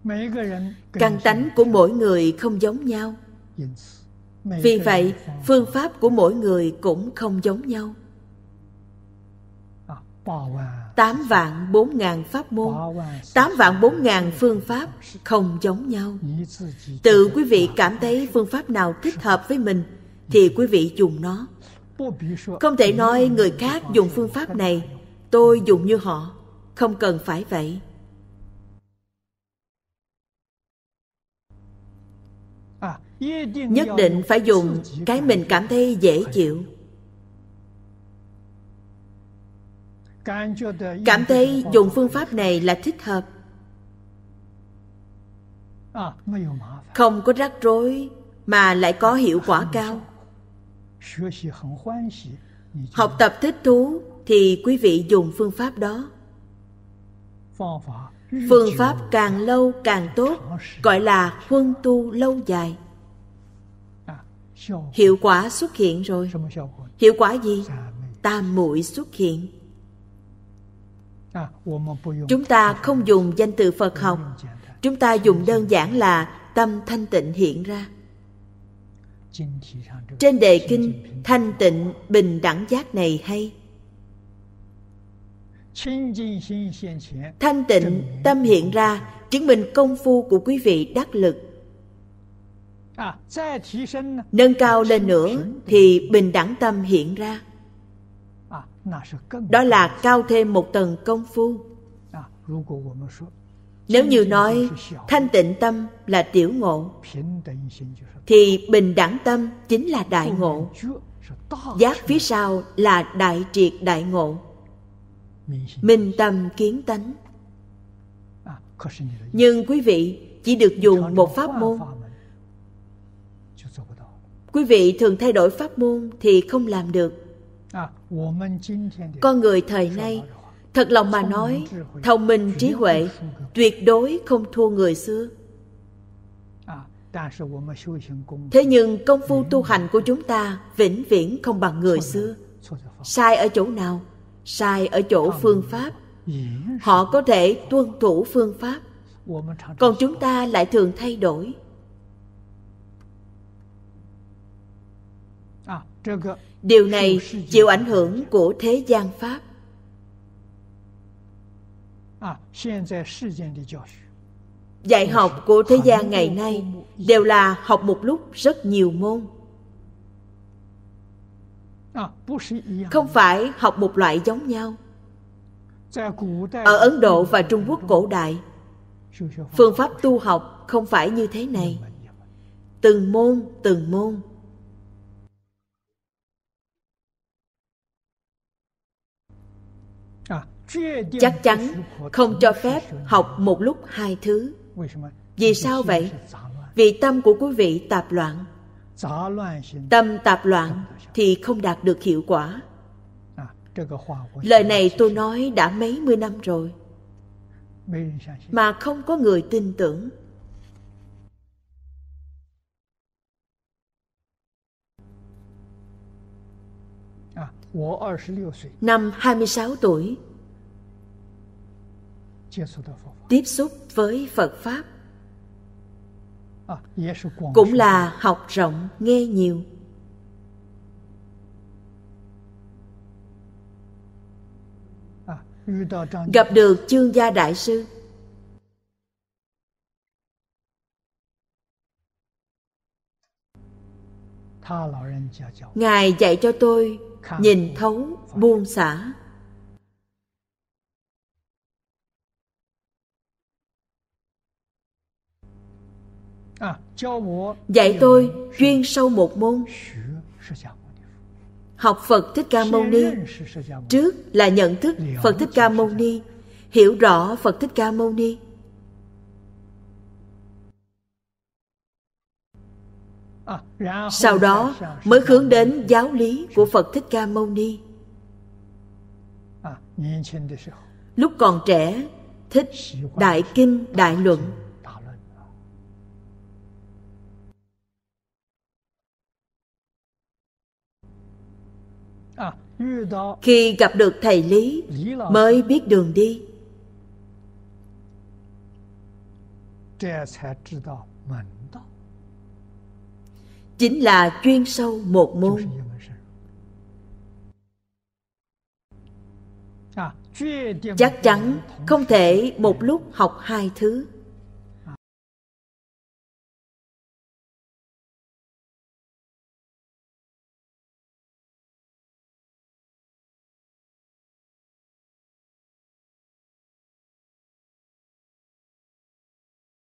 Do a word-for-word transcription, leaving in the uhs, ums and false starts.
Căn tánh của mỗi người không giống nhau. Vì vậy, phương pháp của mỗi người cũng không giống nhau. Tám vạn bốn ngàn pháp môn, tám vạn bốn ngàn phương pháp không giống nhau. Tự quý vị cảm thấy phương pháp nào thích hợp với mình thì quý vị dùng nó. Không thể nói người khác dùng phương pháp này, tôi dùng như họ. Không cần phải vậy. Nhất định phải dùng cái mình cảm thấy dễ chịu. Cảm thấy dùng phương pháp này là thích hợp, không có rắc rối mà lại có hiệu quả cao. Học tập thích thú thì quý vị dùng phương pháp đó. Phương pháp càng lâu càng tốt, gọi là huân tu lâu dài. Hiệu quả xuất hiện rồi. Hiệu quả gì? Tam muội xuất hiện. Chúng ta không dùng danh từ Phật học. Chúng ta dùng đơn giản là tâm thanh tịnh hiện ra. Trên đề kinh thanh tịnh bình đẳng giác này hay. Thanh tịnh tâm hiện ra, chứng minh công phu của quý vị đắc lực. Nâng cao lên nữa thì bình đẳng tâm hiện ra. Đó là cao thêm một tầng công phu. Nếu như nói thanh tịnh tâm là tiểu ngộ, thì bình đẳng tâm chính là đại ngộ. Giác phía sau là đại triệt đại ngộ. Minh tâm kiến tánh. Nhưng quý vị chỉ được dùng một pháp môn. Quý vị thường thay đổi pháp môn thì không làm được. Con người thời nay, thật lòng mà nói, thông minh trí huệ tuyệt đối không thua người xưa. Thế nhưng công phu tu hành của chúng ta vĩnh viễn không bằng người xưa. Sai ở chỗ nào? Sai ở chỗ phương pháp. Họ có thể tuân thủ phương pháp, còn chúng ta lại thường thay đổi. Điều này chịu ảnh hưởng của thế gian pháp. Dạy học của thế gian ngày nay đều là học một lúc rất nhiều môn. Không phải học một loại giống nhau. Ở Ấn Độ và Trung Quốc cổ đại, phương pháp tu học không phải như thế này. Từng môn, từng môn. Chắc chắn không cho phép học một lúc hai thứ. Vì sao vậy? Vì tâm của quý vị tạp loạn. Tâm tạp loạn thì không đạt được hiệu quả. Lời này tôi nói đã mấy mươi năm rồi, mà không có người tin tưởng. Năm hai mươi sáu tuổi, tiếp xúc với Phật Pháp. Cũng là học rộng, nghe nhiều. Gặp được Chương Gia Đại Sư. Ngài dạy cho tôi nhìn thấu, buông xả. Dạy tôi chuyên sâu một môn. Học Phật Thích Ca Mâu Ni. Trước là nhận thức Phật Thích Ca Mâu Ni, hiểu rõ Phật Thích Ca Mâu Ni. Sau đó mới hướng đến giáo lý của Phật Thích Ca Mâu Ni. Lúc còn trẻ, thích Đại Kinh, Đại Luận. Khi gặp được thầy Lý mới biết đường đi. chính là chuyên sâu một môn. Chắc chắn không thể một lúc học hai thứ.